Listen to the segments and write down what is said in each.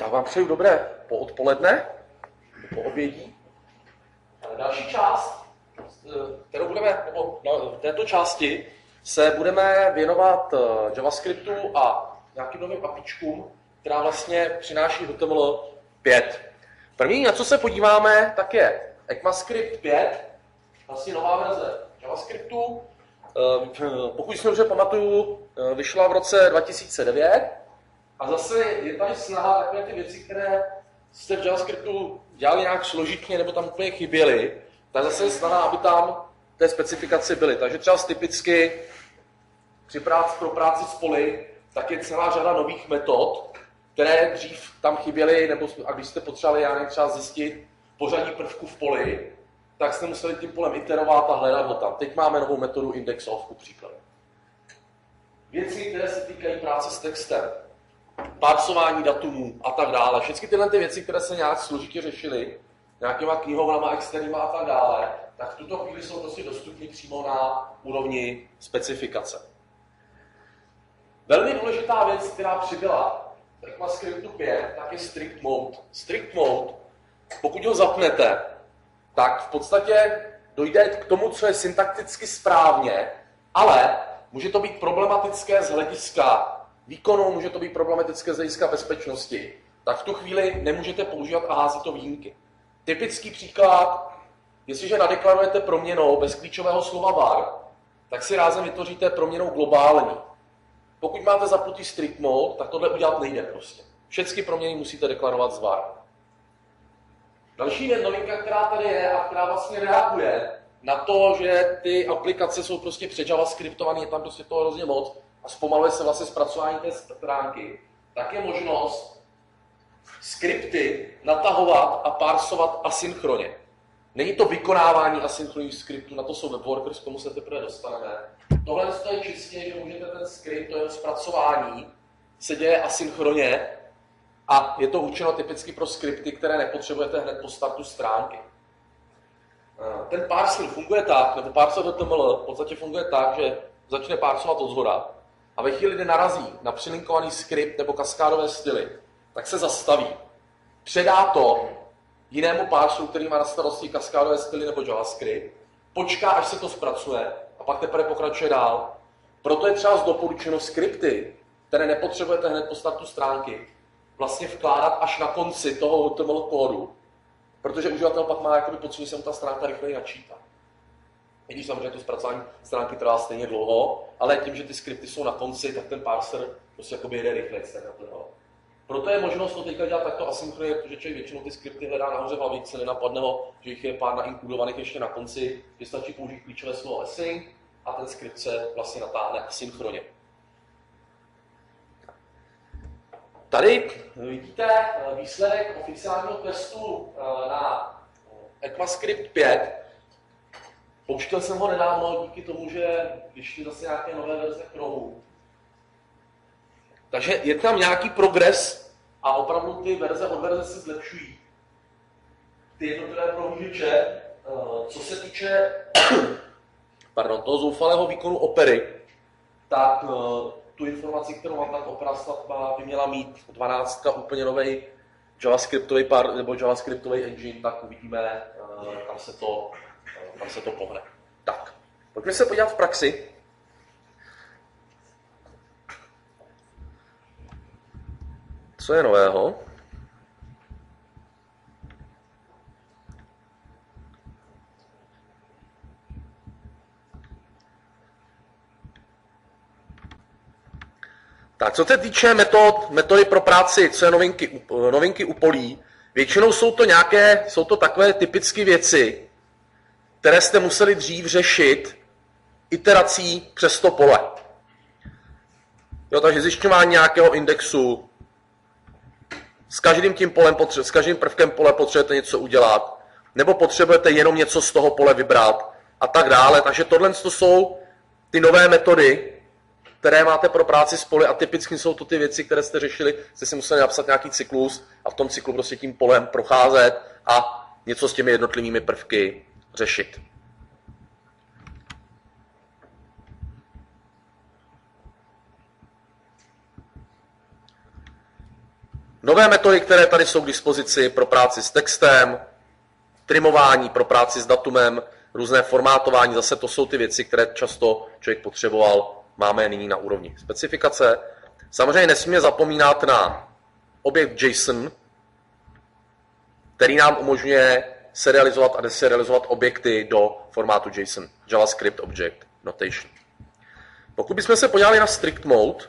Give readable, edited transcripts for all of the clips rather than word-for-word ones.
Já vám přeju dobré poodpoledne, po obědí. Další část, kterou budeme, nebo v této části se budeme věnovat JavaScriptu a nějakým novým apičkům, která vlastně přináší HTML 5. První, na co se podíváme, tak je ECMAScript 5, vlastně nová verze JavaScriptu. Pokud si dobře pamatuju, vyšla v roce 2009. A zase je tady snaha takové ty věci, které jste v JavaScriptu dělali nějak složitě nebo tam úplně chyběly, tak zase je snaha, aby tam té specifikace byly. Takže třeba typicky pro práci s poli, tak je celá řada nových metod, které dřív tam chyběly, nebo a když jste potřebovali třeba zjistit pořadí prvků v poli, tak jste museli tím polem iterovat a hledat ho tam. Teď máme novou metodu indexOf, ku příkladu. Věci, které se týkají práce s textem, parsování datumů a tak dále. Všechny tyhle ty věci, které se nějak složitě řešily, nějakýma knihovnama, externíma a tak dále, tak v tuto chvíli jsou prostě dostupné přímo na úrovni specifikace. Velmi důležitá věc, která přibyla v ECMAScriptu 5, tak je strict mode. Strict mode, pokud ho zapnete, tak v podstatě dojde k tomu, co je syntakticky správně, ale může to být problematické z hlediska výkonu, může to být problematické z hlediska bezpečnosti, tak v tu chvíli nemůžete používat a hází to výjimky. Typický příklad, jestliže nadeklarujete proměnou bez klíčového slova var, tak si rázem vytvoříte proměnou globální. Pokud máte zapnutý strict mode, tak tohle udělat nejde prostě. Všechny proměny musíte deklarovat z var. Další novinka, která tady je a která vlastně reaguje na to, že ty aplikace jsou prostě předjavascriptované, je tam prostě toho hrozně moc a zpomaluje se vlastně zpracování té stránky, tak je možnost skripty natahovat a parsovat asynchronně. Není to vykonávání asynchronních skriptů, na to jsou webworkers, k tomu se teprve dostaneme. Tohle je čistě, že můžete ten skript, to jeho zpracování, se děje asynchronně a je to určeno typicky pro skripty, které nepotřebujete hned po startu stránky. Ten parser funguje tak, nebo parser HTML v podstatě funguje tak, že začne parsovat odzhora a ve chvíli, kdy narazí na přilinkovaný skript nebo kaskádové styly, tak se zastaví. Předá to jinému parseru, který má na starosti kaskádové styly nebo JavaScript, počká, až se to zpracuje a pak teprve pokračuje dál. Proto je třeba doporučeno skripty, které nepotřebujete hned po startu stránky, vlastně vkládat až na konci toho HTML kódu, protože uživatel pak má pocit, že se mu ta stránka rychleji načítá. I když samozřejmě to zpracování stránky trvá stejně dlouho, ale tím, že ty skripty jsou na konci, tak ten parser prostě jede rychleji. Proto je možnost to teďka dělat takto asynchronně, protože člověk většinou ty skripty hledá nahoře v hlavičce, nenapadne ho, že jich je pár nainkludovaných ještě na konci, že stačí použít klíčové slovo async a ten skript se vlastně natáhne asynchronně. Tady vidíte výsledek oficiálního testu na ECMAScript 5. Pouštěl jsem ho nedávno díky tomu, že vyšly zase nějaké nové verze Chromeu. Takže je tam nějaký progres a opravdu ty verze od verze se zlepšují. Ty jednotlivé prohlížeče, co se týče toho zoufalého výkonu Opery, tak tu informaci, kterou mám tam Opera snad by měla mít 12 úplně nový JavaScriptový engine, tak uvidíme, kam se to pohne. Tak, pojďme se podívat v praxi. Co je nového? Tak, co se týče metody pro práci, co je novinky u polí, většinou jsou to takové typické věci, které jste museli dřív řešit iterací přes to pole. Jo, takže zjišťování nějakého indexu, s každým prvkem pole potřebujete něco udělat, nebo potřebujete jenom něco z toho pole vybrat a tak dále. Takže tohle jsou ty nové metody, které máte pro práci s poli a typicky jsou to ty věci, které jste řešili, jste si museli napsat nějaký cyklus a v tom cyklu prostě tím polem procházet a něco s těmi jednotlivými prvky řešit. Nové metody, které tady jsou k dispozici pro práci s textem, trimování pro práci s datumem, různé formátování, zase to jsou ty věci, které často člověk potřeboval, máme je nyní na úrovni specifikace. Samozřejmě nesmíme zapomínat na objekt JSON, který nám umožňuje serializovat a deserializovat objekty do formátu JSON, JavaScript Object Notation. Pokud bychom se podívali na strict mode,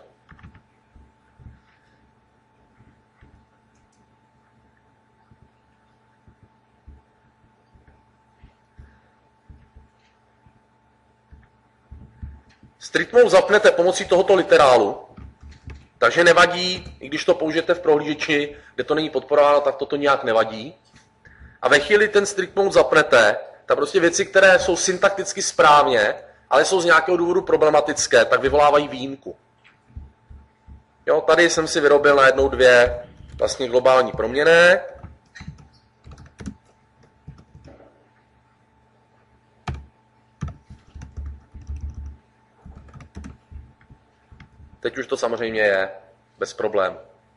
strict mode zapnete pomocí tohoto literálu, takže nevadí, i když to použijete v prohlížeči, kde to není podporováno, tak toto nějak nevadí. A ve chvíli ten strict mode zapnete, tak prostě věci, které jsou syntakticky správně, ale jsou z nějakého důvodu problematické, tak vyvolávají výjimku. Jo, tady jsem si vyrobil najednou dvě vlastně globální proměnné. Teď už to samozřejmě je bez problémů.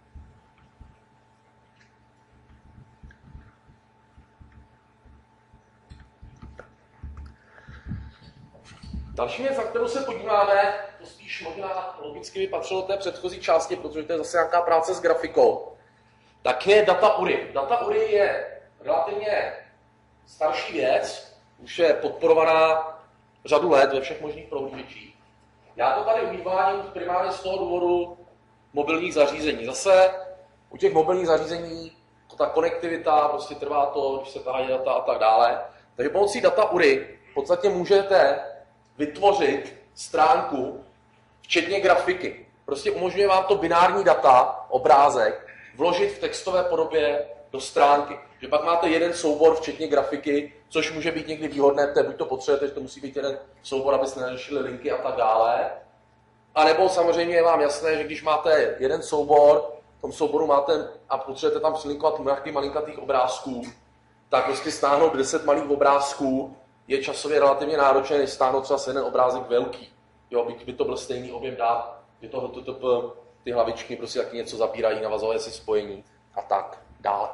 Další věc, na kterou se podíváme, to spíš možná logicky by patřilo té předchozí části, protože to je zase nějaká práce s grafikou, tak je data URI. Data URI je relativně starší věc, už je podporovaná řadu let ve všech možných prohlížečích. Já to tady uvádím primárně z toho důvodu mobilních zařízení. Zase u těch mobilních zařízení ta konektivita, prostě trvá to, když se tahají data a tak dále. Takže pomocí data URI v podstatě můžete vytvořit stránku, včetně grafiky. Prostě umožňuje vám to binární data, obrázek, vložit v textové podobě do stránky. Že pak máte jeden soubor, včetně grafiky, což může být někdy výhodné, buď to potřebujete, že to musí být jeden soubor, abyste neřešili linky a tak dále. A nebo samozřejmě je vám jasné, že když máte jeden soubor, v tom souboru máte a potřebujete tam přilinkovat nějakých malinkatých obrázků, tak prostě stáhnout 10 malých obrázků je časově relativně náročné, než stáhnout třeba jeden obrázek velký. Jo, by to byl stejný objem dat, že ty hlavičky prostě taky něco zabírají, navazové si spojení a tak dále.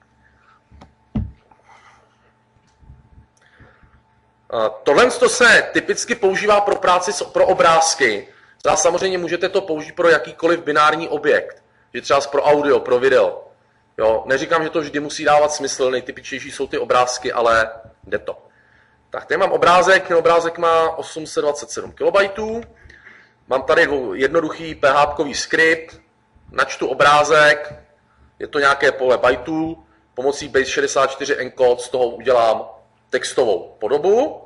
Tohle se typicky používá pro práci pro obrázky. Samozřejmě můžete to použít pro jakýkoliv binární objekt, že třeba pro audio, pro video. Jo, neříkám, že to vždy musí dávat smysl, nejtypičnější jsou ty obrázky, ale jde to. Tak tady mám obrázek, ten obrázek má 827 KB. Mám tady jednoduchý PHP skript, načtu obrázek, je to nějaké pole bajtů, pomocí Base64 encode z toho udělám textovou podobu.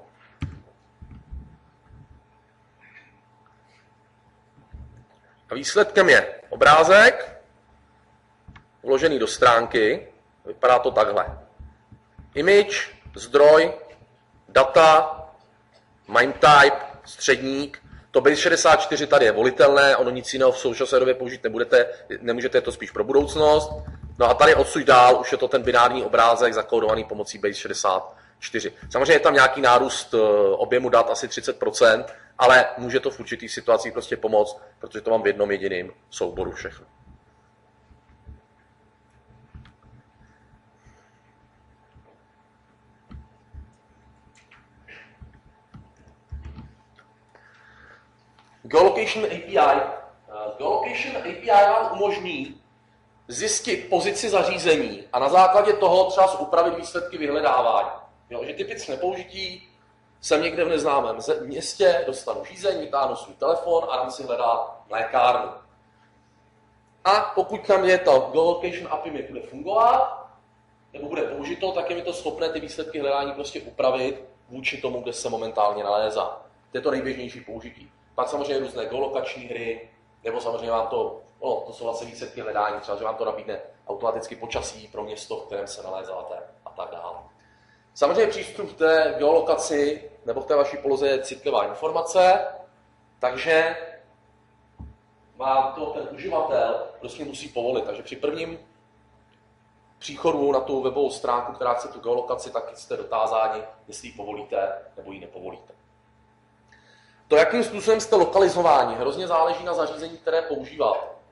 A výsledkem je obrázek, vložený do stránky, vypadá to takhle. Image, zdroj, data, MIME type, středník. To Base64 tady je volitelné, ono nic jiného v současné době použít nemůžete, je to spíš pro budoucnost. No a tady odsud dál už je to ten binární obrázek zakódovaný pomocí Base64. Samozřejmě je tam nějaký nárůst objemu dat, asi 30%, ale může to v určitých situacích prostě pomoct, protože to mám v jednom jediném souboru všechno. Geolocation API. Geolocation API vám umožní zjistit pozici zařízení a na základě toho třeba upravit výsledky vyhledávání. Jo, že typické použití jsem někde v neznámém městě, dostanu řízení, vytáhnu svůj telefon a dám si hledat lékárnu. A pokud tam je to Geolocation API mi bude fungovat, nebo bude použito, tak je mi to schopné ty výsledky hledání prostě upravit vůči tomu, kde se momentálně nalézá. To je to nejběžnější použití. Pak samozřejmě různé geolokační hry, nebo samozřejmě vám to jsou vlastně výsledky hledání, třeba že vám to nabídne automaticky počasí pro město, v kterém se nalézáte a tak dále. Samozřejmě přístup v té geolokaci nebo v té vaší poloze je citlivá informace, takže vám to ten uživatel prostě musí povolit. Takže při prvním příchodu na tu webovou stránku, která chce tu geolokaci, tak jste dotázáni, jestli ji povolíte nebo ji nepovolíte. To, jakým způsobem jste lokalizováni, hrozně záleží na zařízení, které používáte.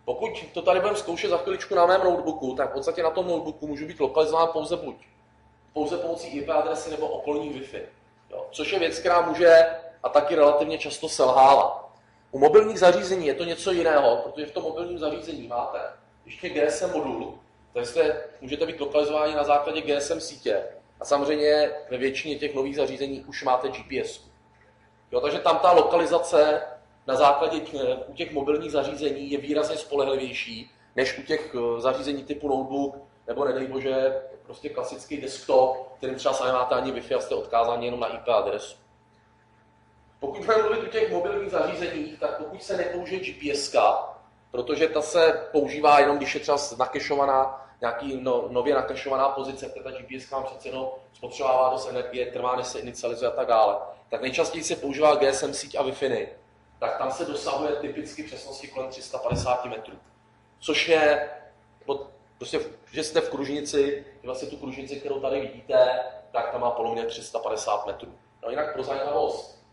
Pokud to tady budeme zkoušet za chviličku na mém notebooku, tak v podstatě na tom notebooku můžu být lokalizován pouze pomocí IP adresy nebo okolní Wi-Fi. Jo, což je věc, která může a taky relativně často selhává. U mobilních zařízení je to něco jiného, protože v tom mobilním zařízení máte ještě GSM modul, takže můžete být lokalizováni na základě GSM sítě. A samozřejmě ve většině těch nových zařízení už máte GPS. Jo, takže tam ta lokalizace na základě u těch mobilních zařízení je výrazně spolehlivější, než u těch zařízení typu notebook, nebo nedej bože, prostě klasický desktop, kterým třeba sami máte ani Wi-Fi a jste odkázáni jenom na IP adresu. Pokud budeme mluvit o těch mobilních zařízeních, tak pokud se nepoužije GPS, protože ta se používá jenom, když je třeba nakešovaná, nějaký nově nakešovaná pozice, kde ta GPS vám přece jenom spotřebává dost energie, trvá, než se inicializuje a tak dále, tak nejčastěji se používá GSM síť a Wi-Fi, tak tam se dosahuje typicky přesnosti kolem 350 metrů. Což je, prostě, že jste v kružnici, vlastně tu kružnici, kterou tady vidíte, tak tam má poloměr 350 metrů. No jinak pro zajímavost,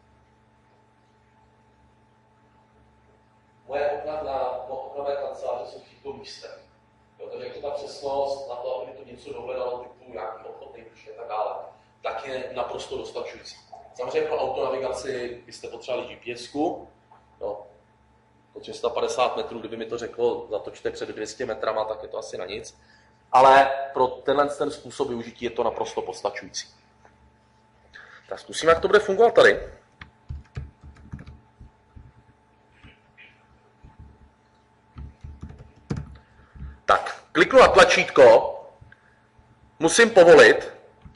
moje okna na oknové kanceláře jsou v těchto místech. Takže jak ta přesnost na to, aby to něco dohledalo, typu nějaký obchod nejbližší a tak dále, tak je naprosto dostačující. Samozřejmě pro autonavigaci byste potřebovali GPS-ku, no, po 350 metrů, kdyby mi to řeklo, zatočte před 200 metrama, tak je to asi na nic. Ale pro ten způsob využití je to naprosto postačující. Tak zkusíme, jak to bude fungovat tady. Tak, kliknu na tlačítko, musím povolit.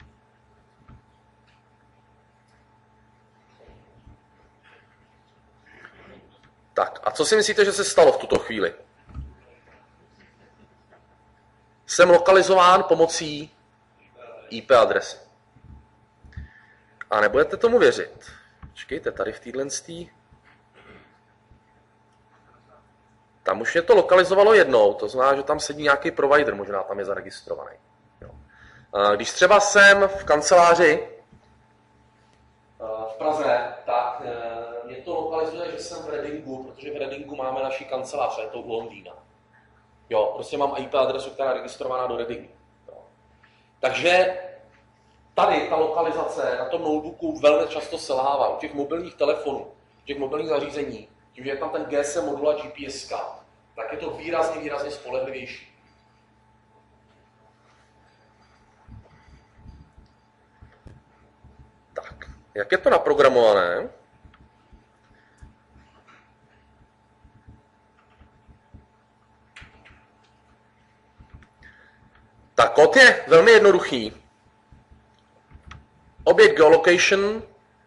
Tak, a co si myslíte, že se stalo v tuto chvíli? Jsem lokalizován pomocí IP adresy. A nebudete tomu věřit. Počkejte, tady v téhle tam už mě to lokalizovalo jednou, to znamená, že tam sedí nějaký provider, možná tam je zaregistrovaný. Jo. Když třeba jsem v kanceláři v Praze, tak mě to lokalizuje, že jsem v Readingu, protože v Readingu máme naši kancelář, je to u Londýna. Jo, prostě mám IP adresu, která je registrovaná do Readingu. Jo. Takže tady ta lokalizace na tom notebooku velmi často selhává. U těch mobilních telefonů, u těch mobilních zařízení, tím, že je tam ten GSM modul a GPS, tak je to výrazně spolehlivější. Tak, jak je to naprogramované? Tak, kód je velmi jednoduchý. Objekt geolocation,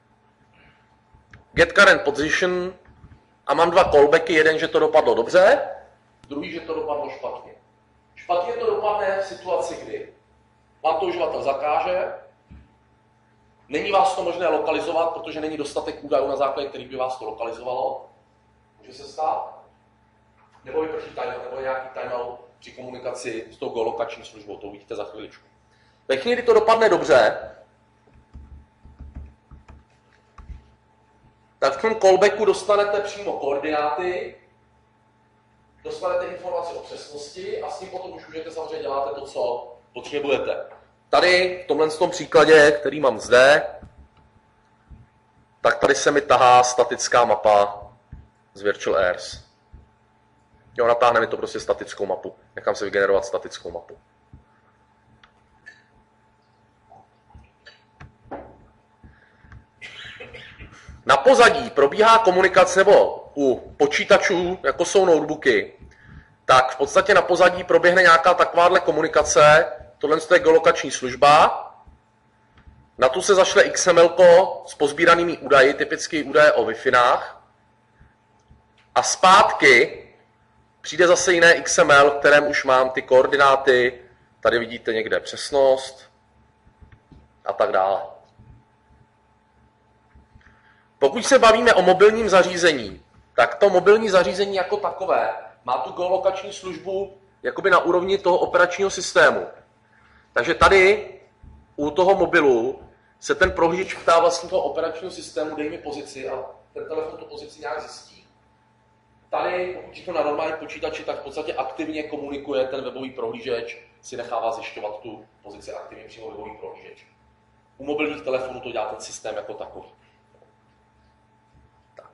get current position, a mám dva callbacky, jeden, že to dopadlo dobře, druhý, že to dopadlo špatně. Špatně to dopadne v situaci, kdy vám to uživatel zakáže, není vás to možné lokalizovat, protože není dostatek údajů, na základě kterých by vás to lokalizovalo. Může se stát. Nebo vyprší timeout, nebo nějaký timeout při komunikaci s tou geolokační službou, to uvidíte za chviličku. Ve chvíli, kdy to dopadne dobře, tak v tom callbacku dostanete přímo koordináty, dostanete informace o přesnosti a s tím potom už můžete samozřejmě dělat to, co potřebujete. Tady v tomhle příkladě, který mám zde, tak tady se mi tahá statická mapa z Virtual Airs. Jo, natáhne mi to prostě statickou mapu. Nechám si vygenerovat statickou mapu. Na pozadí probíhá komunikace, nebo u počítačů, jako jsou notebooky, tak v podstatě na pozadí proběhne nějaká takováhle komunikace, tohle je geolokační služba, na tu se zašle XML s pozbíranými údaji, typicky údaje o Wi-Fi, a zpátky přijde zase jiné XML, v kterém už mám ty koordináty, tady vidíte někde přesnost a tak dále. Pokud se bavíme o mobilním zařízení, tak to mobilní zařízení jako takové má tu geolokační službu jakoby na úrovni toho operačního systému. Takže tady u toho mobilu se ten prohlížeč ptá vlastně toho operačního systému, dej mi pozici a ten telefon tu pozici nějak zjistí. tady, pokud všechno na normálním počítači, tak v podstatě aktivně komunikuje ten webový prohlížeč, si nechává zjišťovat tu pozici aktivně přímo webový prohlížeč. U mobilních telefonů to dělá ten systém jako takový. Tak.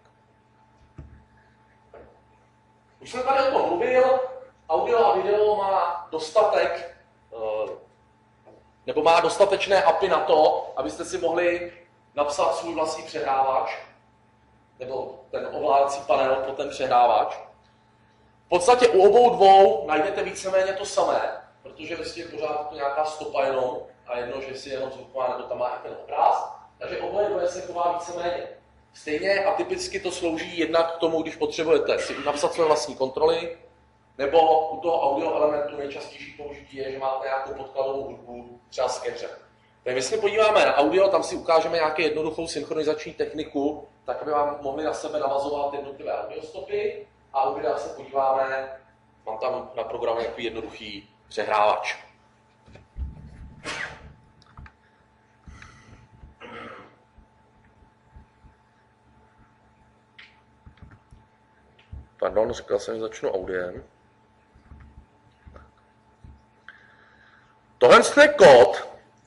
Už jsem tady o tom mluvil, audio a video má dostatek, nebo má dostatečné API na to, abyste si mohli napsat svůj vlastní přehrávač, nebo ten ovládací panel pro ten přehrávač. V podstatě u obou dvou najdete víceméně to samé, protože vlastně je pořád to nějaká stopa jenom a jedno, že si jenom zvuková, nebo tam má i ten obráz. Takže oboje dvoje se chová víceméně stejně a typicky to slouží jednak k tomu, když potřebujete si napsat své vlastní kontroly, nebo u toho audio elementu nejčastější použití je, že máte nějakou podkladovou hudbu, třeba z keře. Takže když se podíváme na audio, tam si ukážeme nějakou jednoduchou synchronizační techniku, tak aby vám mohli na sebe navazovat jednotlivé audiostopy. A u videa se podíváme, mám tam na programu nějaký jednoduchý přehrávač. Pardon, říkal jsem, že začnu audiem. Tohle je kód,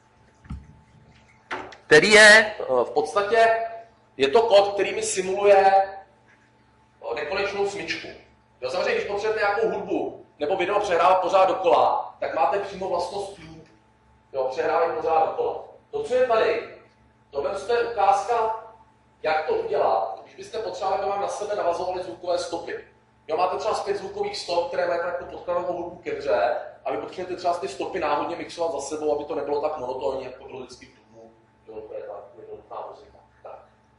který je v podstatě, je to kód, který mi simuluje nekonečnou smyčku. Jo, samozřejmě, když potřebujete nějakou hudbu nebo video přehrávat pořád dokola, tak máte přímo vlastnost loop. Jo, přehrávají pořád dokola. To, co je tady, tohle je ukázka, jak to udělat, když byste potřebovali, aby vám na sebe navazovaly zvukové stopy. Jo, máte třeba 5 zvukových stop, které máte jako podkladovou hudbu ke hře, a vy potřebujete třeba ty stopy náhodně mixovat za sebou, aby to nebylo tak monotónní, jako bylo vždycky v domu. Jo, to je ta jednotná muzika. Tak.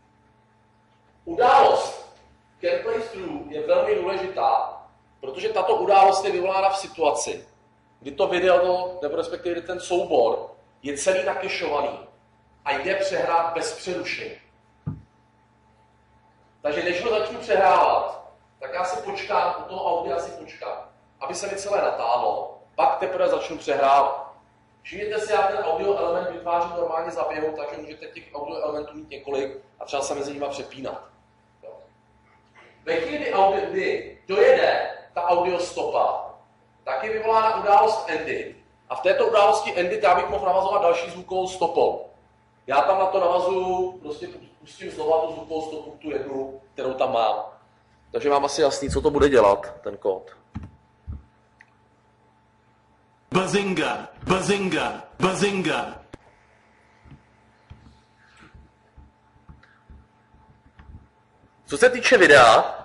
Událost can play through je velmi důležitá, protože tato událost je vyvolána v situaci, kdy to video, nebo respektive ten soubor, je celý nakešovaný a jde přehrát bez přerušení. Takže než ho začnu přehrávat, tak já si počkám, u toho audia si počkám, aby se mi celé natáhlo, pak teprve začnu přehrávat. Všimněte si, jak ten audio element vytváří normálně za běhu, takže můžete těch audio elementů mít několik a třeba se mezi nimi přepínat. Ve chvíli, kdy dojede ta audio stopa, tak je vyvolána událost endit. A v této události endit já bych mohl navazovat další zvukovou stopou. Já tam na to navazuju, prostě pustím znova tu zvukovou stopu, tu jednu, kterou tam mám. Takže mám asi jasný, co to bude dělat, ten kód. Bazinga, bazinga, bazinga. Co se týče videa,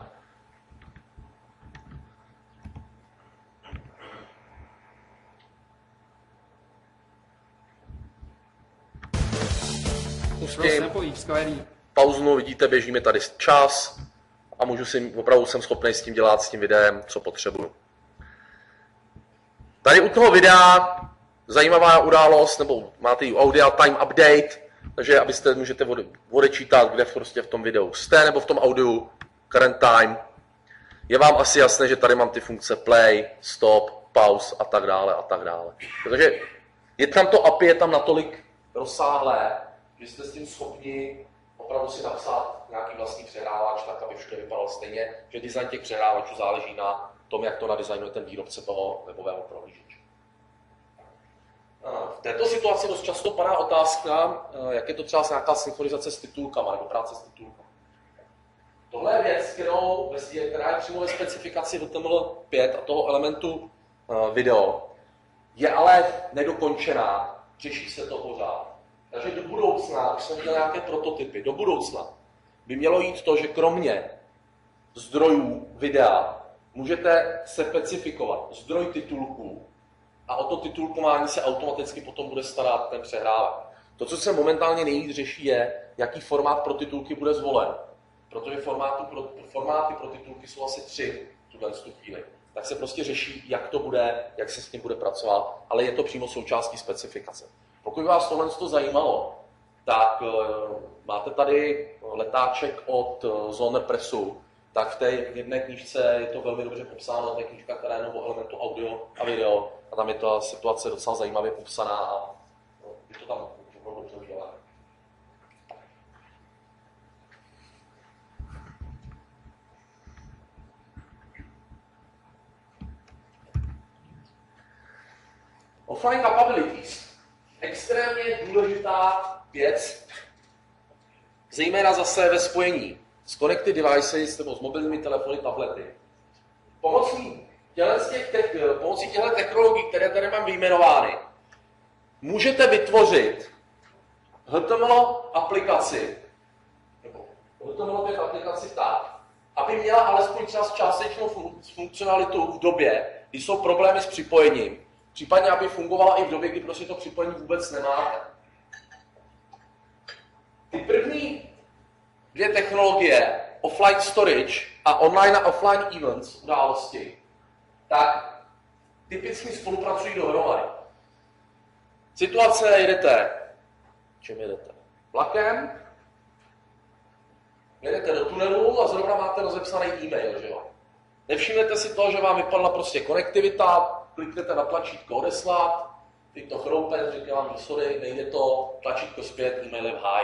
pustím pauznu, vidíte, běží mi tady čas a opravdu jsem schopný s tím dělat, s tím videem, co potřebuju. Tady u toho videa zajímavá událost, nebo máte i audio time update, takže abyste můžete odečítat, kde prostě v tom videu jste, nebo v tom audiu current time. Je vám asi jasné, že tady mám ty funkce play, stop, pause a tak dále a tak dále. Protože je tam to API, je tam natolik rozsáhlé, že jste s tím schopni opravdu si napsat nějaký vlastní přehrávač, tak aby všude vypadal stejně, že design těch přehrávačů záleží na tom, jak to nadizajnuje ten výrobce toho webového prohlížeče. V této situaci dost často padá otázka, jak je to třeba nějaká synchronizace s titulkama nebo práce s titulkama. Tohle je věc, která je přímo ve specifikaci HTML5 a toho elementu video, je ale nedokončená, řeší se to pořád. Takže do budoucna, už jsem viděl nějaké prototypy, do budoucna by mělo jít to, že kromě zdrojů videa můžete specifikovat zdroj titulků a o to titulkování se automaticky potom bude starat ten přehrávač. To, co se momentálně nejvíc řeší, je, jaký formát pro titulky bude zvolen. Protože formáty pro titulky jsou asi 3 v tuhle chvíli. Tak se prostě řeší, jak to bude, jak se s tím bude pracovat, ale je to přímo součástí specifikace. Pokud vás tohle zajímalo, tak máte tady letáček od Zonepressu, tak v té jedné knížce je to velmi dobře popsáno, to je knížka, která je o elementu audio a video, a tam je ta situace docela zajímavě popsaná a je to tam dobře udělané. Offline capabilities. Extrémně důležitá věc, zejména zase ve spojení s connected devices nebo s mobilními telefony, tablety. Pomocí těchto technologií, které tady mám vyjmenovány, můžete vytvořit HTML aplikaci, nebo HTML aplikaci tak, aby měla alespoň částečnou funkcionalitu v době, kdy jsou problémy s připojením, případně aby fungovala i v době, kdy prostě to připojení vůbec nemáte. Ty první dvě technologie, offline storage a online a offline events, události, tak typicky spolupracují dohromady. Situace jedete, čím jedete? Vlakem, jedete do tunelu a zrovna máte rozepsaný e-mail, že jo? Nevšimnete si to, že vám vypadla prostě konektivita, kliknete na tlačítko odeslat, teď to chroupe, řekne vám, že sorry, nejde to, tlačítko zpět, e-mail je v háji.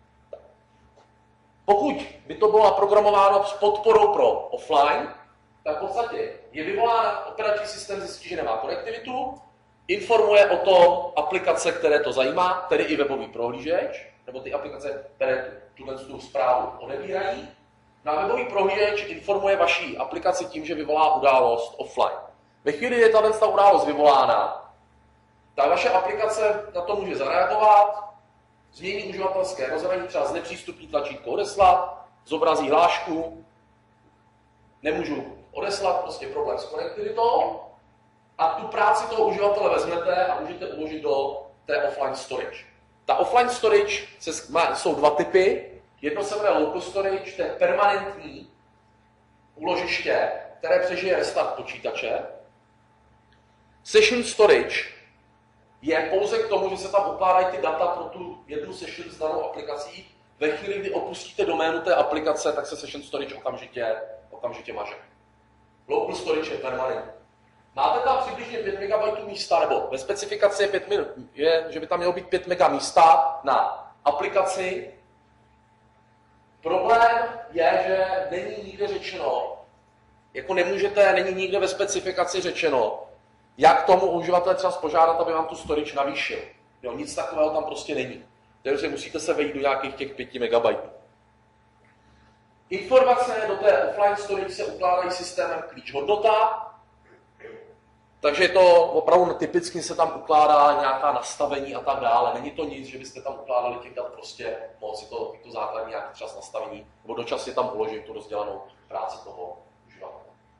Pokud by to bylo naprogramováno s podporou pro offline, tak v podstatě je vyvolán operační systém, zjistí, že nemá konektivitu, informuje o tom aplikace, které to zajímá, tedy i webový prohlížeč, nebo ty aplikace, které tu zprávu odebírají. Na webový prohlížeč informuje vaší aplikaci tím, že vyvolá událost offline. Ve chvíli, kdy je ta událost vyvolána, tak vaše aplikace na to může zareagovat, změní uživatelské rozhraní, třeba znepřístupní tlačítko odeslat, zobrazí hlášku, nemůžu odeslat, prostě problém s konektivitou, a tu práci toho uživatele vezmete a můžete uložit do té offline storage. Ta offline storage jsou dva typy. Jedno se jmenuje local storage, to je permanentní úložiště, které přežije restart počítače. Session storage je pouze k tomu, že se tam ukládají ty data pro tu jednu session s danou aplikací. Ve chvíli, kdy opustíte doménu té aplikace, tak se session storage okamžitě maže. Local storage je permanentní. Máte tam přibližně 5 MB místa, nebo ve specifikaci je, že by tam mělo být 5 MB místa na aplikaci. Problém je, že není nikde řečeno, není nikde ve specifikaci řečeno, jak tomu uživatele třeba požádat, aby vám tu storage navýšil. Jo, nic takového tam prostě není. Takže musíte se vejít do nějakých těch 5 MB. Informace do té offline storage se ukládají systémem klíč hodnota, takže to opravdu typicky se tam ukládá nějaká nastavení a tak dále. Není to nic, že byste tam ukládali těch dat prostě moc, je to základní nějaký čas nastavení, nebo dočasně tam uložit tu rozdělanou práci toho uživatele.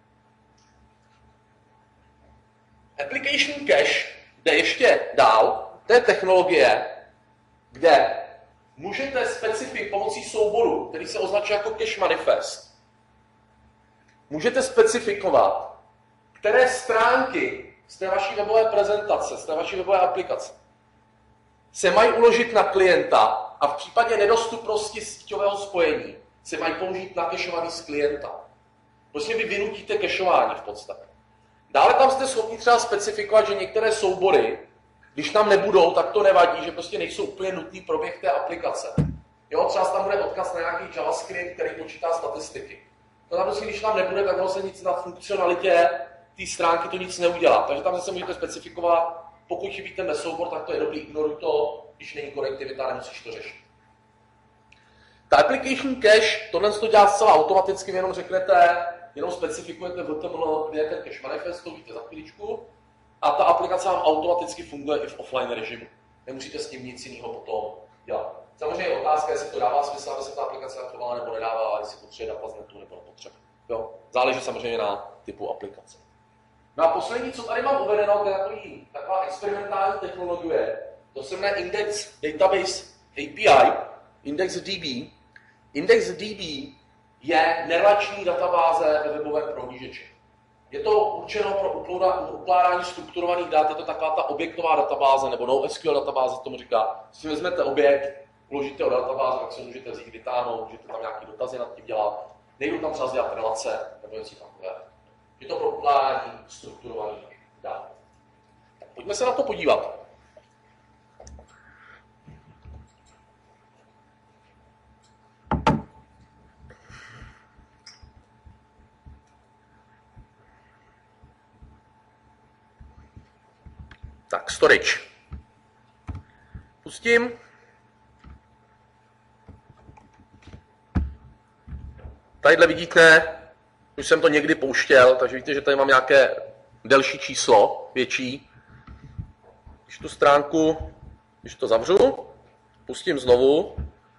Application cache jde ještě dál, to je technologie, kde můžete pomocí souboru, který se označuje jako cache manifest, můžete specifikovat, které stránky z té vaší webové prezentace, z té vaší webové aplikace se mají uložit na klienta a v případě nedostupnosti síťového spojení se mají použít nakešovaný z klienta. Prostě vy vynutíte kešování v podstatě. Dále tam jste schopni třeba specifikovat, že některé soubory, když tam nebudou, tak to nevadí, že prostě nejsou úplně nutný pro běh té aplikace. Jo, třeba tam bude odkaz na nějaký JavaScript, který počítá statistiky. To tam prostě, když tam nebude, tak se nic na funkcionalitě té stránky to nic neudělá. Takže tam zase můžete specifikovat, pokud chybí ten soubor, tak to je dobrý, ignoruj to, když není konektivita, nemusíš to řešit. Ta application cache, tohle to dělá zcela automaticky, vy jenom řeknete, jenom specifikujete v HTML, kde je ten cache manifest, to víte za chvíličku, a ta aplikace vám automaticky funguje i v offline režimu. Nemusíte s tím nic jiného potom dělat. Samozřejmě je otázka, jestli to dává smysl, aby se ta aplikace nachovala nebo nedává, jestli potřebuje data z netu nebo nepotřebuje. Jo? Záleží samozřejmě na typu aplikace. No a poslední, co tady mám uvedeno, to je taková experimentální technologie. To se jmenuje Index Database API, IndexDB. IndexDB je nerelační databáze ve webovém prohlížeči. Je to určeno pro ukládání strukturovaných dat, je to taková ta objektová databáze, nebo NoSQL databáze, tomu říká. Si vezmete objekt, vložíte ho do databáze, tak si můžete vzít, vytáhnout, můžete tam nějaké dotazy nad tím dělat. Nejdu tam třeba dělat relace, nebo něco takové. Je to pro ukládání strukturovaných dat. Tak pojďme se na to podívat. Tak, storage. Pustím. Tadyhle vidíte, už jsem to někdy pouštěl, takže vidíte, že tady mám nějaké delší číslo, větší. Když tu stránku, když to zavřu, pustím znovu,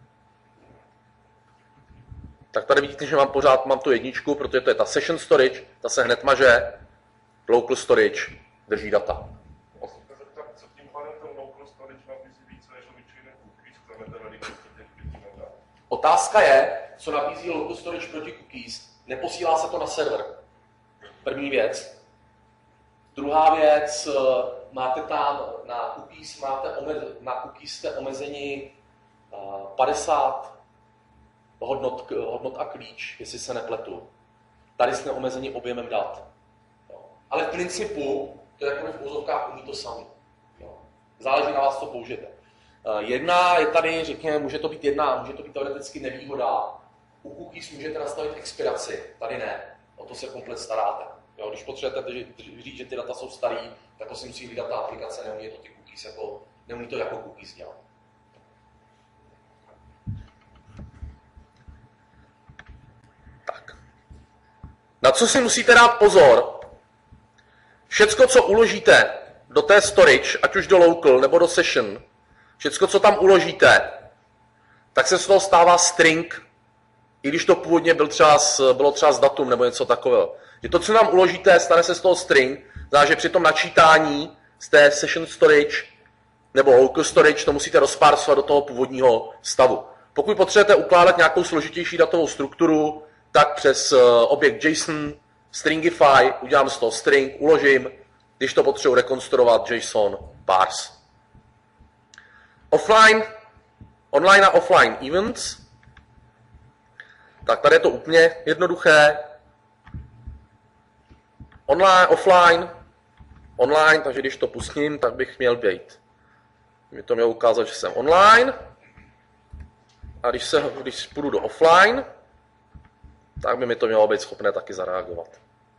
tak tady vidíte, že mám tu jedničku, protože to je ta session storage, ta se hned maže, local storage drží data. Co tím pádem ten local storage nabízí více než obyčejné cookies, které ten velikosti těch 5 MB? Otázka je, co nabízí local storage proti cookies. Neposílá se to na server. První věc. Druhá věc, máte tam na cookies jste omezeni 50 hodnot a klíč, jestli se nepletu. Tady jsme omezeni objemem dat. Jo. Ale v principu, to je jako v úzovkách umí to sami. Jo. Záleží na vás, co použijete. Jedna je tady, řekněme, může to být teoreticky nevýhoda. U cookies můžete nastavit expiraci, tady ne. O to se komplet staráte. Jo, když potřebujete říct, že ty data jsou starý, tak to si musí vydat ta aplikace, neumí to ty cookies neumí to jako cookies dělat. Tak. Na co si musíte dát pozor? Všecko, co uložíte do té storage, ať už do local nebo do session, všecko, co tam uložíte, tak se z toho stává string, i když to původně bylo třeba s datum nebo něco takového. Že to, co nám uložíte, stane se z toho string, znamená, že při tom načítání z té session storage nebo local storage to musíte rozparsovat do toho původního stavu. Pokud potřebujete ukládat nějakou složitější datovou strukturu, tak přes objekt JSON, stringify, udělám z toho string, uložím, když to potřebuji rekonstruovat JSON parse. Online a offline events. Tak tady je to úplně jednoduché. Online, takže když to pustím, tak bych měl být. Mi to mělo ukázat, že jsem online. A když půjdu do offline, tak by mi to mělo být schopné taky zareagovat.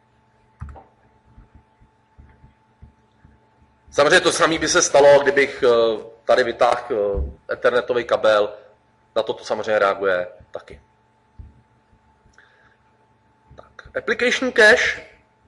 Samozřejmě to samé by se stalo, kdybych tady vytáhl ethernetový kabel. Na to samozřejmě reaguje taky. Tak, application cache.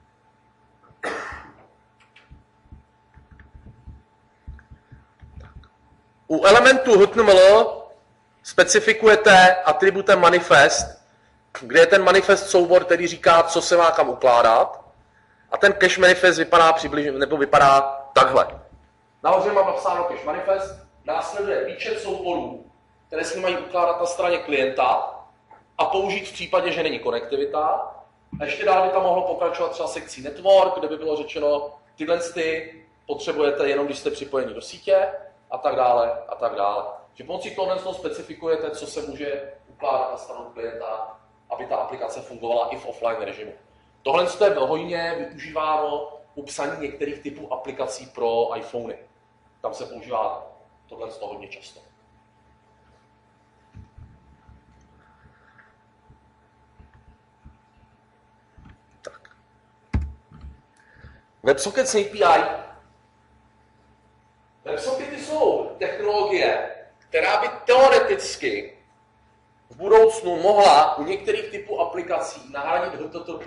U elementu HTML specifikujete atributem manifest, kde je ten manifest soubor, který říká, co se má kam ukládat. A ten cache manifest vypadá takhle. Nahoře mám napsáno cache manifest, následuje výčet souborů, které se mají ukládat na straně klienta a použít v případě, že není konektivita. A ještě dál by tam mohlo pokračovat třeba sekcí network, kde by bylo řečeno, tyhle potřebujete jenom, když jste připojeni do sítě, a tak dále, a tak dále. Že pomocí tohle specifikujete, co se může ukládat na stranu klienta, aby ta aplikace fungovala i v offline režimu. Tohle je hojně využíváno u psaní některých typů aplikací pro iPhony. Tam se používá tohle hodně často. Tak. WebSockets API. WebSockety jsou technologie, která by teoreticky v budoucnu mohla u některých typů aplikací nahradit HTTP.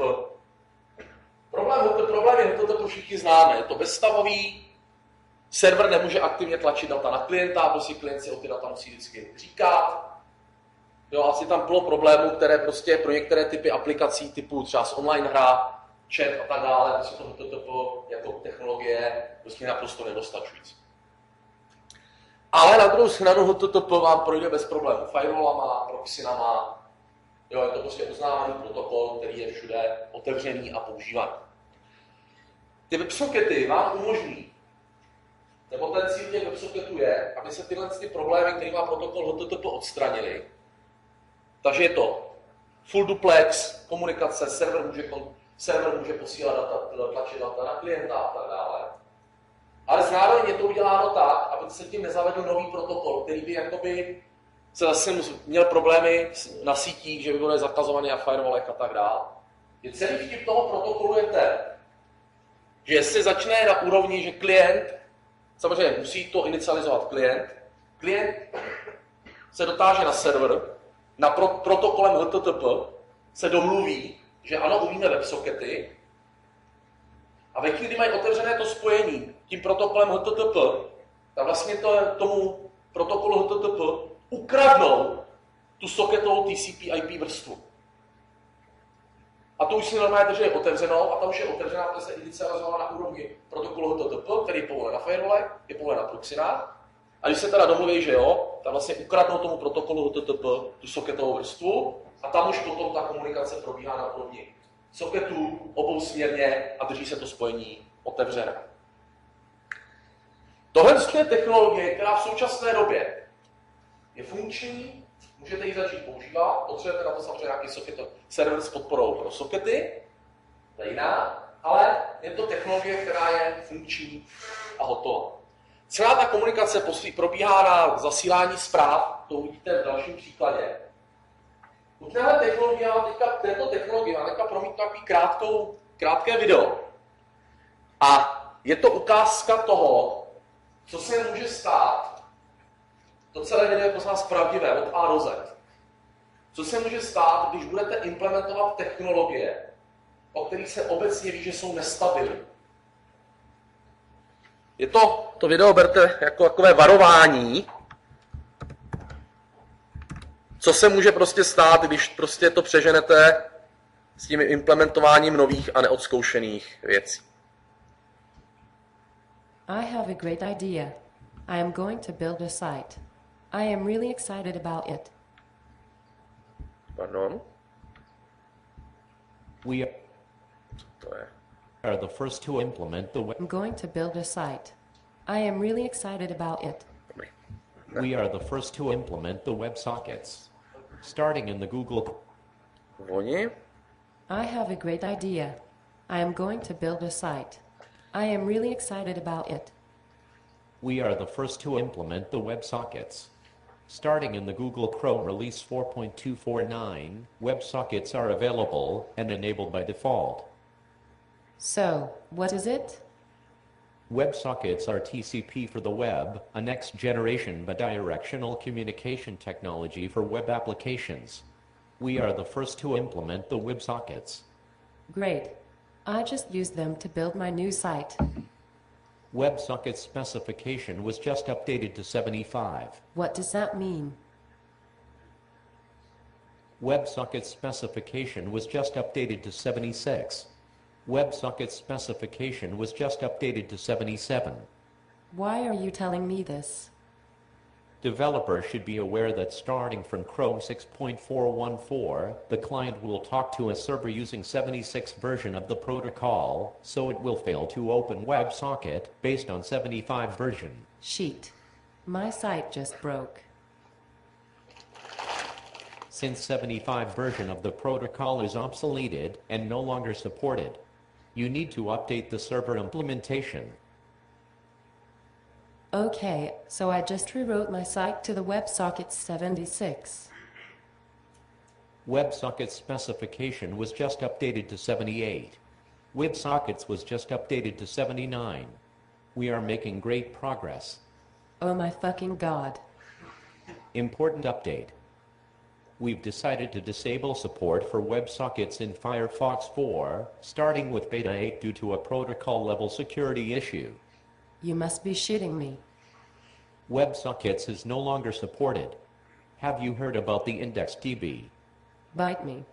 Problém je HTTP všichni známe. Je to bezstavový, server nemůže aktivně tlačit data na klienta, prostě klient si o ty data musí vždycky říkat. Jo, asi tam bylo problémů, které prostě pro některé typy aplikací typu třeba online hra, chat a tak dále, prostě to HTTP jako technologie prostě naprosto nedostačující. Ale na druhou stranu HTTP vám projde bez problémů firewallama, proxynama. Jo, je to prostě uznávaný protokol, který je všude otevřený a používaný. Ty WebSockety vám umožní, nebo ten cíl těch WebSocketů je, aby se tyhle problémy, které má protokol HTTP, odstranily. Takže je to full duplex, komunikace, server může posílat data, tlačit data na klienta a tak dále. Ale zároveň je to uděláno tak, aby se tím nezavedl nový protokol, který by jakoby se zase měl problémy na sítích, že by byl zakazovaný na firewallech a tak dále. Je celý vtip toho protokolu je ten, že jestli začne na úrovni, že klient samozřejmě musí to inicializovat klient. Klient se dotáže na server, na protokolem HTTP se domluví, že ano, umíme WebSockety, a ve chvíli, kdy mají otevřené to spojení tím protokolem HTTP, tak vlastně tomu protokolu HTTP ukradnou tu socketovou TCP/IP vrstvu. A to už si normálně drží otevřenou a ta už je otevřená, protože se inicializovala na úrovni protokolu HTTP, který je povolen na firewallech, je povolen na proxinách. A když se teda domluví, že jo, tak vlastně ukradnou tomu protokolu HTTP tu socketovou vrstvu a tam už potom ta komunikace probíhá na úrovni socketů obousměrně a drží se to spojení otevřené. Tohle je technologie, která v současné době je funkční, můžete ji začít používat, potřebujete na to samozřejmě nějaký server s podporou pro sockety, to je jiná, ale je to technologie, která je funkční a hotová. Celá ta komunikace probíhá na zasílání zpráv, to uvidíte v dalším příkladě. U této technologie mám teďka promítnout takový krátké video. A je to ukázka toho, co se může stát. To celé video je prosím vás pravdivé, od A do Z. Co se může stát, když budete implementovat technologie, o kterých se obecně ví, že jsou nestabilní. To video berte jako takové varování, co se může prostě stát, když prostě to přeženete s tím implementováním nových a neodzkoušených věcí. I have a great idea. I am going to build a site. I am really excited about it. Pardon? We To je. are the first to implement the web. I'm going to build a site. I am really excited about it. Dobrý. We are the first to implement the WebSockets, starting in the Google. Oni. I have a great idea. I am going to build a site. I am really excited about it. We are the first to implement the WebSockets, starting in the Google Chrome release 4.249. WebSockets are available and enabled by default. So, what is it? WebSockets are TCP for the web, a next-generation bidirectional communication technology for web applications. We are the first to implement the WebSockets. Great. I just used them to build my new site. WebSockets specification was just updated to 75. What does that mean? WebSockets specification was just updated to 76. WebSockets specification was just updated to 77. Why are you telling me this? Developers should be aware that starting from Chrome 6.414, the client will talk to a server using 76 version of the protocol, so it will fail to open WebSocket based on 75 version. Sheet. My site just broke. Since 75 version of the protocol is obsoleted and no longer supported, you need to update the server implementation. Okay, so I just rewrote my site to the WebSocket 76. WebSockets specification was just updated to 78. WebSockets was just updated to 79. We are making great progress. Oh my fucking god. Important update. We've decided to disable support for WebSockets in Firefox 4, starting with Beta 8 due to a protocol level security issue. You must be shitting me. WebSockets is no longer supported. Have you heard about the IndexedDB? Bite me.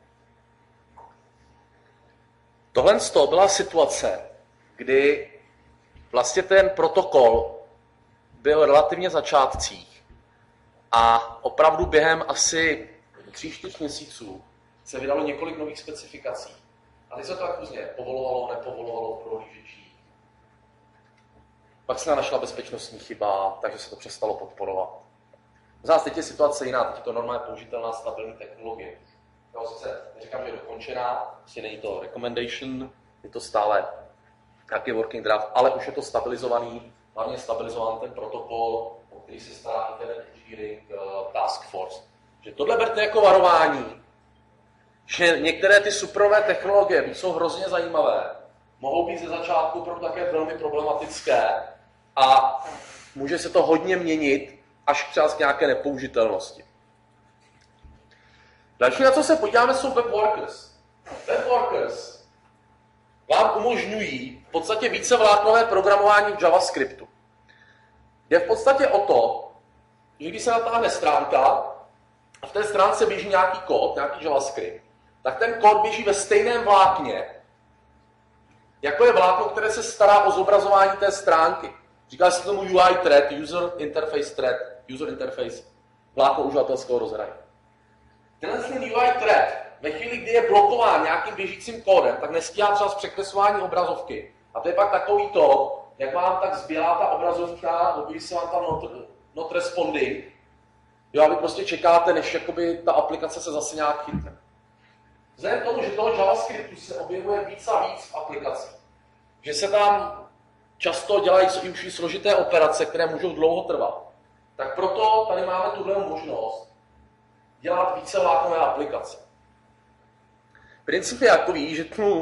Tohle byla situace, kdy vlastně ten protokol byl relativně v začátcích a opravdu během asi 3-4 měsíců se vydalo několik nových specifikací. A teď se to tak různě povolovalo, nepovolovalo v prohlížečích. Pak se našla bezpečnostní chyba, takže se to přestalo podporovat. Zás teď je situace jiná, teď je to normálně použitelná stabilní technologie. Já sice neříkám, že je dokončená, prostě není to recommendation, je to stále nějaký working draft, ale už je to stabilizovaný, hlavně stabilizovaný ten protokol, o který se stará Internet Engineering Task Force. Že tohle berte jako varování, že některé ty superové technologie, byť jsou hrozně zajímavé, mohou být ze začátku opravdu také velmi problematické a může se to hodně měnit až třeba k nějaké nepoužitelnosti. Další, na co se podíváme, jsou web workers. Web workers vám umožňují v podstatě vícevláknové programování v JavaScriptu. Jde v podstatě o to, že když se natáhne stránka a v té stránce běží nějaký kód, nějaký JavaScript, tak ten kód běží ve stejném vlákně, jako je vlákno, které se stará o zobrazování té stránky. Říká se tomu UI thread, user interface, vlákno uživatelského rozhraní. Tenhle UI thread, ve chvíli, kdy je blokován nějakým běžícím kódem, tak nestíhá třeba z překreslování obrazovky. A to je pak takový to, jak vám tak zbělá ta obrazovka, objeví se vám tam not responding, jo, a vy prostě čekáte, než jakoby ta aplikace se zase nějak chytne. Vzhledem k tomu, že toho JavaScriptu se objevuje víc a víc v aplikacích, že se tam často dělají už složité operace, které můžou dlouho trvat, tak proto tady máme tuhle možnost dělat vícevláknové aplikace. Princip je takový,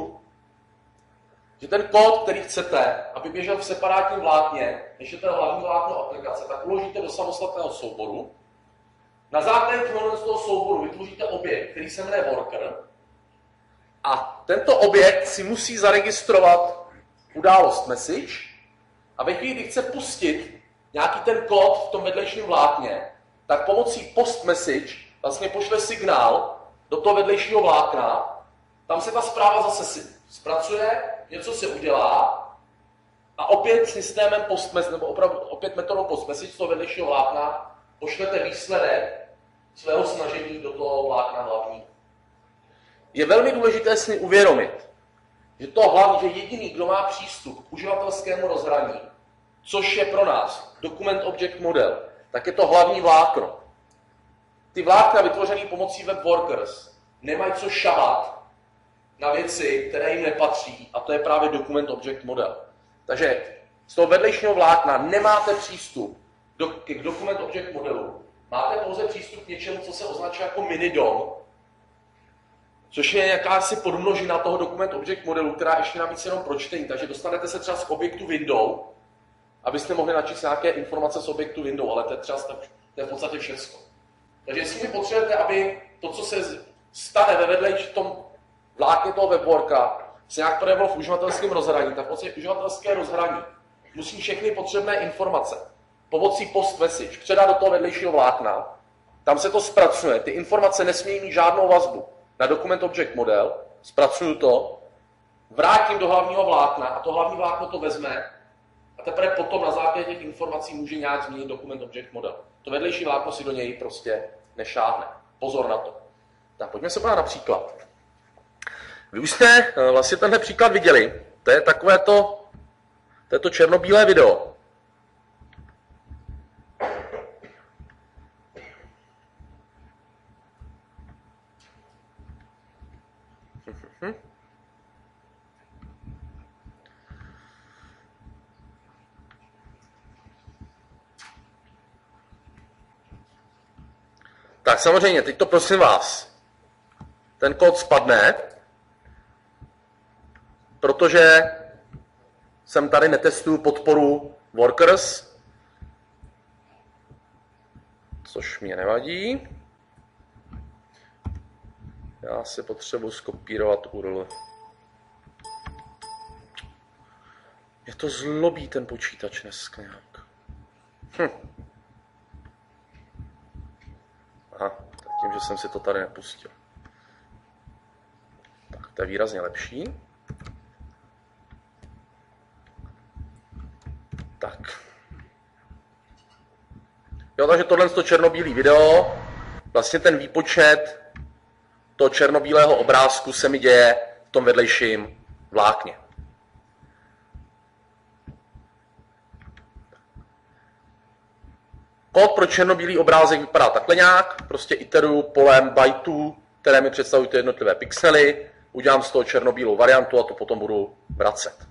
že ten kód, který chcete, aby běžel v separátním vlákně, než je ten hlavní vlákno aplikace, tak uložíte do samostatného souboru. Na základě toho souboru vytvoříte objekt, který se jmenuje worker, a tento objekt si musí zaregistrovat událost message a ve chvíli, kdy chce pustit nějaký ten kód v tom vedlejším vlákně, tak pomocí post message vlastně pošle signál do toho vedlejšího vlákna, tam se ta zpráva zase si zpracuje, něco se udělá a opět systémem postmessage, nebo opravdu opět metodou postmessage z toho vedlejšího vlákna pošlete výsledek svého snažení do toho vlákna hlavní. Je velmi důležité si uvědomit, že jediný, kdo má přístup k uživatelskému rozhraní, což je pro nás Document Object Model, tak je to hlavní vlákno. Ty vlákna vytvořené pomocí web workers nemají co šahat na věci, které jim nepatří, a to je právě Document Object Model. Takže z toho vedlejšího vlákna nemáte přístup k Document Object Modelu, máte pouze přístup k něčemu, co se označuje jako minidom, což je jakási podmnožina toho Document Object Modelu, která ještě navíc jenom pro čtení. Takže dostanete se třeba z objektu window, abyste mohli načíst nějaké informace z objektu window, ale to je v podstatě všechno. Takže jestli mi potřebujete, aby to, co se stane ve vedlejším tom vlákně toho webworka, se nějak projevilo v uživatelském rozhraní, tak v podstatě uživatelské rozhraní musí všechny potřebné informace pomocí post message předat do toho vedlejšího vlákna, tam se to zpracuje, ty informace nesmí mít žádnou vazbu na Document Object Model, zpracuju to, vrátím do hlavního vlákna a to hlavní vlákno to vezme a teprve potom na základě těch informací může nějak změnit Document Object Model. To vedlejší vlákno si do něj prostě nešáhne. Pozor na to. Tak pojďme se podívat na příklad. Vy už jste vlastně tenhle příklad viděli. To je to černobílé video. Tak samozřejmě, teď to prosím vás, ten kód spadne, protože jsem tady netestuju podporu workers, což mě nevadí. Já si potřebuji skopírovat URL. Je to zlobí ten počítač dneska nějak. Aha, tak tím, že jsem si to tady nepustil. Tak, to je výrazně lepší. Tak. Jo, takže tohle je to černobílý video. Vlastně ten výpočet toho černobílého obrázku se mi děje v tom vedlejším vlákně. Kód pro černobílý obrázek vypadá takhle nějak, prostě iteruju polem byteů, které mi představují ty jednotlivé pixely, udělám z toho černobílou variantu a to potom budu vracet.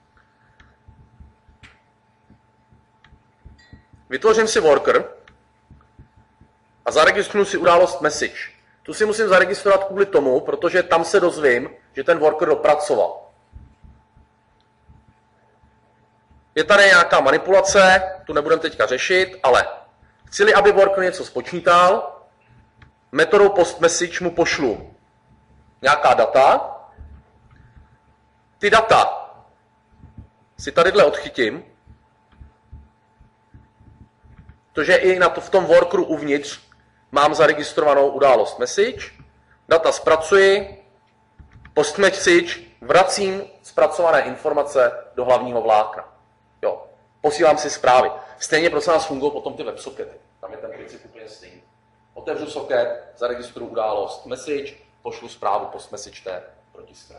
Vytvořím si worker a zaregistruji si událost message. Tu si musím zaregistrovat kvůli tomu, protože tam se dozvím, že ten worker dopracoval. je tady nějaká manipulace, tu nebudeme teďka řešit, ale chci-li, aby worker něco spočítal, metodou postMessage mu pošlu nějaká data. Ty data si tadyhle odchytím, protože i v tom workeru uvnitř mám zaregistrovanou událost message, data zpracuji, postMessage vracím zpracované informace do hlavního vlákna. Jo. Posílám si zprávy. Stejně prosím nás fungují potom ty WebSockety. Tam je ten princip úplně stejný. Otevřu socket, zaregistruji událost message, pošlu zprávu postMessage té protistraně.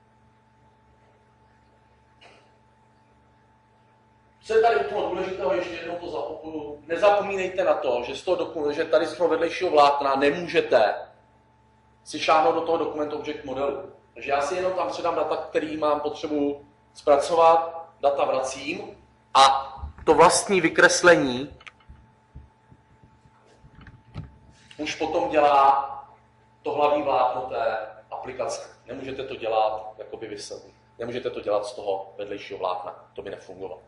Co je tady u toho důležitého, ještě jednou to zaokuju, nezapomínejte na to, že tady z toho vedlejšího vlákna nemůžete si šáhnout do toho dokumentu object modelu. Takže já si jenom tam předám data, který mám potřebu zpracovat, data vracím a to vlastní vykreslení už potom dělá to hlavní vlákno té aplikace. Nemůžete to dělat jakoby vyselný. Nemůžete to dělat z toho vedlejšího vlákna. To by nefungovalo.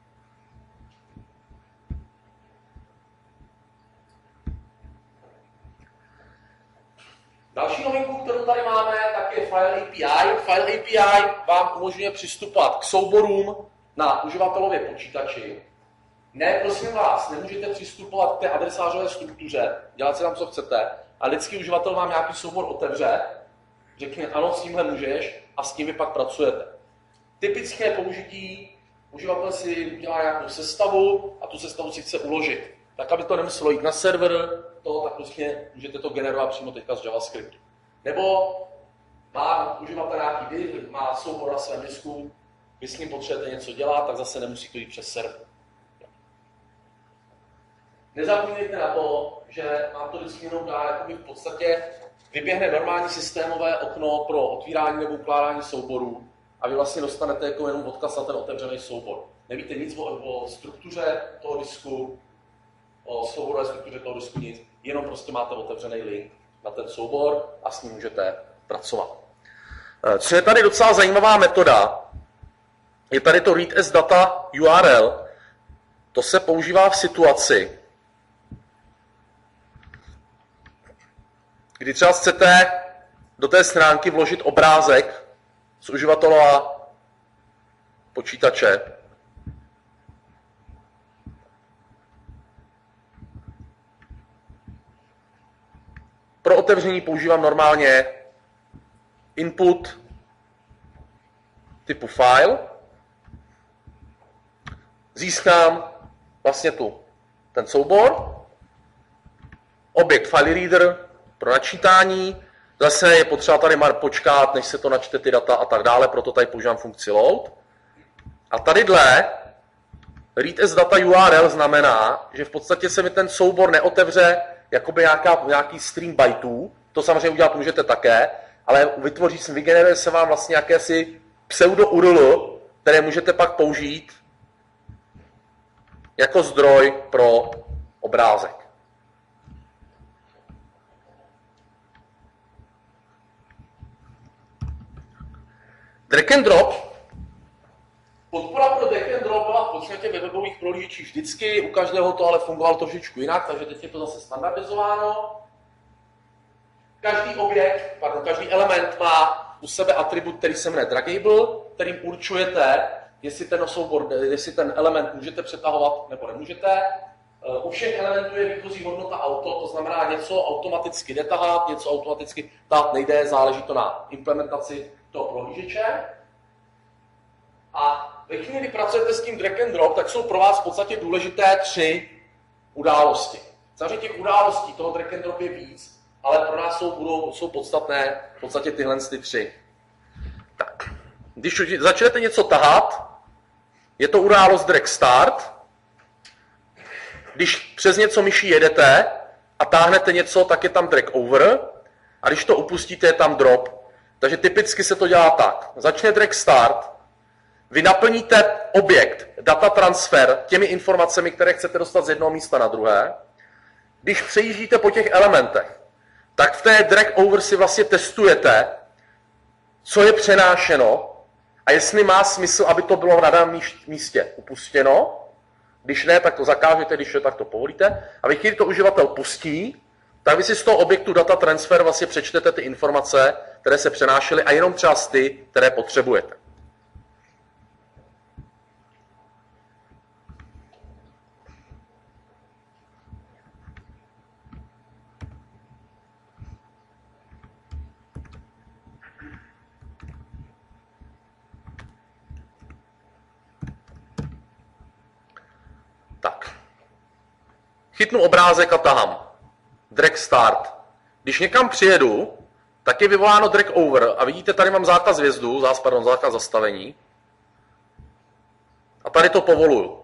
Další novinku, kterou tady máme, tak je File API. File API vám umožňuje přistupovat k souborům na uživatelově počítači. Ne, prosím vás, nemůžete přistupovat k té adresářové struktuře, dělat si tam, co chcete, a vždycky uživatel vám nějaký soubor otevře, řekne, ano, s tímhle můžeš, a s tím vy pak pracujete. Typické použití, uživatel si dělá nějakou sestavu a tu sestavu si chce uložit. Tak, aby to nemuselo jít na server, tak prostě můžete to generovat přímo teďka z JavaScriptu. Nebo má uživatel nějaký disk, má soubor na svém disku, vy s ním potřebujete něco dělat, tak zase nemusí to jít přes server. Nezapomínejte na to, že vám to vždycky jenom dá, jakoby v podstatě vyběhne normální systémové okno pro otvírání nebo ukládání souborů a vy vlastně dostanete jako jenom odkaz na ten otevřený soubor. Nevíte nic o struktuře toho disku, o souborové struktuře toho disku nic, jenom prostě máte otevřený link na ten soubor a s ním můžete pracovat. Co je tady docela zajímavá metoda, je tady to read as data URL. To se používá v situaci, kdy třeba chcete do té stránky vložit obrázek z uživatelova počítače. Pro otevření používám normálně input typu file. Získám vlastně ten soubor, objekt file reader pro načítání, zase je potřeba tady počkat, než se to načte ty data a tak dále, proto tady používám funkci load. A tadyhle read as data URL znamená, že v podstatě se mi ten soubor neotevře jakoby nějaký stream byteů, to samozřejmě udělat můžete také, ale vygeneruje se vám vlastně jakési pseudo URL, které můžete pak použít jako zdroj pro obrázek. Drag and drop. Podpora pro drag and drop byla v podstatě ve webových prohlížečích vždycky, u každého to ale fungovalo trošičku jinak, takže teď je to zase standardizováno. Každý element má u sebe atribut, který se jmenuje draggable, kterým určujete, jestli ten element můžete přetahovat nebo nemůžete. U všech elementů je výchozí hodnota auto, to znamená něco automaticky jde tahat, něco automaticky tahat nejde, záleží to na implementaci toho prohlížeče. A ve chvíli, kdy pracujete s tím drag and drop, tak jsou pro vás v podstatě důležité 3 události. Samozřejmě těch událostí toho drag and drop je víc, ale pro nás jsou podstatné v podstatě tyhle 3. Tak. Když začnete něco tahat, je to událost drag start. Když přes něco myší jedete a táhnete něco, tak je tam drag over. A když to upustíte, je tam drop. Takže typicky se to dělá tak. Začne drag start, vy naplníte objekt data transfer těmi informacemi, které chcete dostat z jednoho místa na druhé. Když přejíždíte po těch elementech, tak v té drag over si vlastně testujete, co je přenášeno, a jestli má smysl, aby to bylo na daném místě upustěno. Když ne, tak to zakážete, když ne, tak to povolíte. A ve chvíli to uživatel pustí, tak vy si z toho objektu data transfer vlastně přečtete ty informace, které se přenášely a jenom třeba ty, které potřebujete. Tak. Chytnu obrázek a tahám. Drag start. Když někam přijedu, tak je vyvoláno drag over a vidíte, tady mám zákaz vjezdu, zákaz zastavení. A tady to povoluju.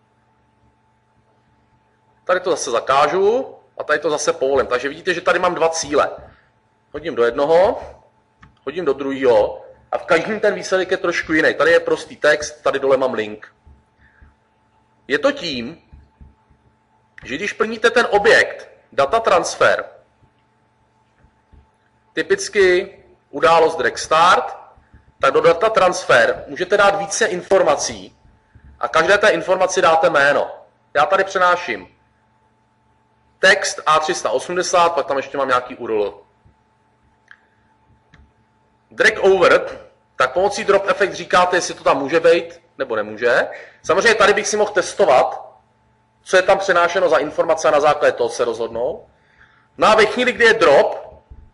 Tady to zase zakážu a tady to zase povolím. Takže vidíte, že tady mám dva cíle. Hodím do jednoho, hodím do druhého a v každém ten výsledek je trošku jiný. Tady je prostý text, tady dole mám link. Je to tím, že když plníte ten objekt data transfer, typicky událost drag start, tak do data transfer můžete dát více informací a každé té informaci dáte jméno. Já tady přenáším text A380, pak tam ještě mám nějaký URL. Drag over, tak pomocí drop effect říkáte, jestli to tam může být nebo nemůže. Samozřejmě tady bych si mohl testovat, co je tam přenášeno za informace a na základě toho se rozhodnou. No a ve chvíli, kdy je drop,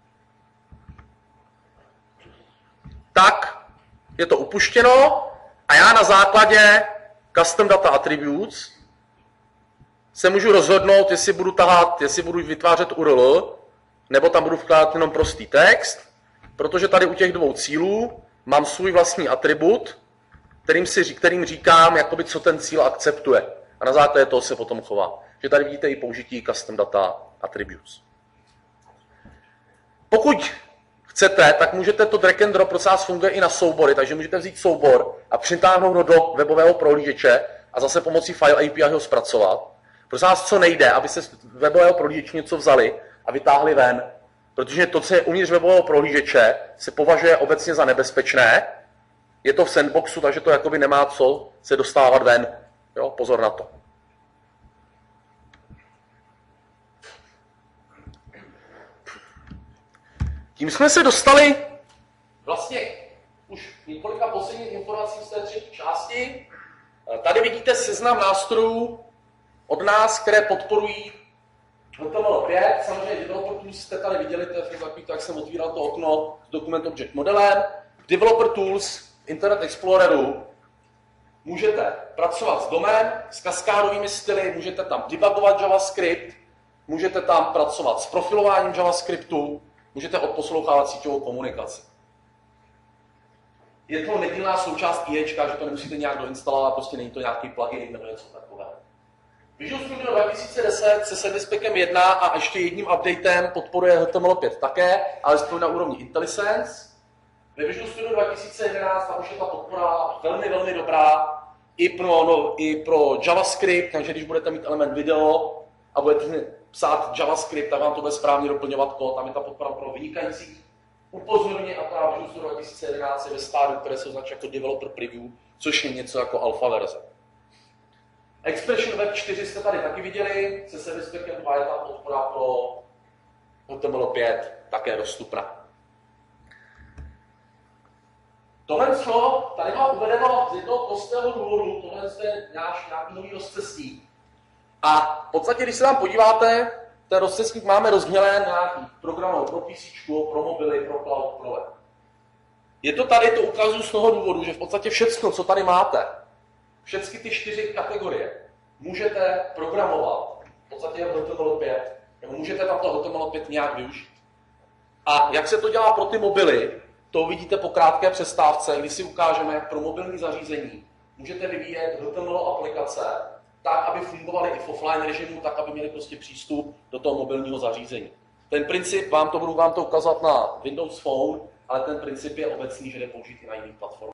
tak je to upuštěno a já na základě custom data attributes se můžu rozhodnout, jestli budu tahat, jestli budu vytvářet URL, nebo tam budu vkládat jenom prostý text, protože tady u těch dvou cílů mám svůj vlastní atribut, kterým říkám, jakoby, co ten cíl akceptuje. A na základě toho se potom chová. Že tady vidíte i použití custom data attributes. Pokud chcete, tak můžete to drag and drop, prosím vás, funguje i na soubory, takže můžete vzít soubor a přitáhnout ho do webového prohlížeče a zase pomocí file API ho zpracovat. Prosím vás, co nejde, aby se z webového prohlížeče něco vzali a vytáhli ven, protože to, co je uvnitř webového prohlížeče, se považuje obecně za nebezpečné. Je to v sandboxu, takže to jakoby nemá co se dostávat ven. Jo, pozor na to. Tím jsme se dostali vlastně už několika posledních informací z té třetí části. Tady vidíte seznam nástrojů od nás, které podporují HTML5. Samozřejmě Developer Tools jste tady viděli, to je takový, jak jsem otvíral to okno s Document Object modelem. Developer Tools Internet Exploreru můžete pracovat s domem, s kaskádovými styly, můžete tam debugovat JavaScript, můžete tam pracovat s profilováním JavaScriptu, můžete odposlouchávat síťovou komunikaci. Je to nedílná součást IEčka, že to nemusíte nějak doinstalovat, prostě není to nějaký plugin nebo něco takového. Visual Studio 2010 se Servicepackem 1 a ještě jedním updatem podporuje HTML5 také, ale to na úrovni IntelliSense. Ve Visual Studio 2011 tam už je ta podpora velmi, velmi dobrá i pro JavaScript, takže když budete mít element video a budete psát JavaScript, tak vám to bude správně doplňovat kód, tam je ta podpora pro vynikající. Upozorně, a ta Visual Studio 2011 je ve stádiu, které se označuje jako Developer Preview, což je něco jako alfa verze. Expression Web 4 jste tady taky viděli, se Servicepackem 2 je tam podpora pro HTML5 také dostupná. Tohle co tady mám uvedeno z jednoho prostého důvodu, tohle je nějaký nový rozcestník. A v podstatě, když se tam podíváte, ten rozcestník máme rozdělen nějaký programů pro PC, pro mobily, pro cloud, pro web. Je to tady, to ukazuju z toho důvodu, že v podstatě všechno, co tady máte, všechny ty 4 kategorie, můžete programovat, v podstatě HTML5, nebo můžete tam to HTML5 nějak využít. A jak se to dělá pro ty mobily, to uvidíte po krátké přestávce, kdy si ukážeme, jak pro mobilní zařízení můžete vyvíjet HTML aplikace tak, aby fungovaly i v offline režimu, tak, aby měli prostě přístup do toho mobilního zařízení. Ten princip, budu vám to ukazovat na Windows Phone, ale ten princip je obecný, že jde použít i na jiných platformách.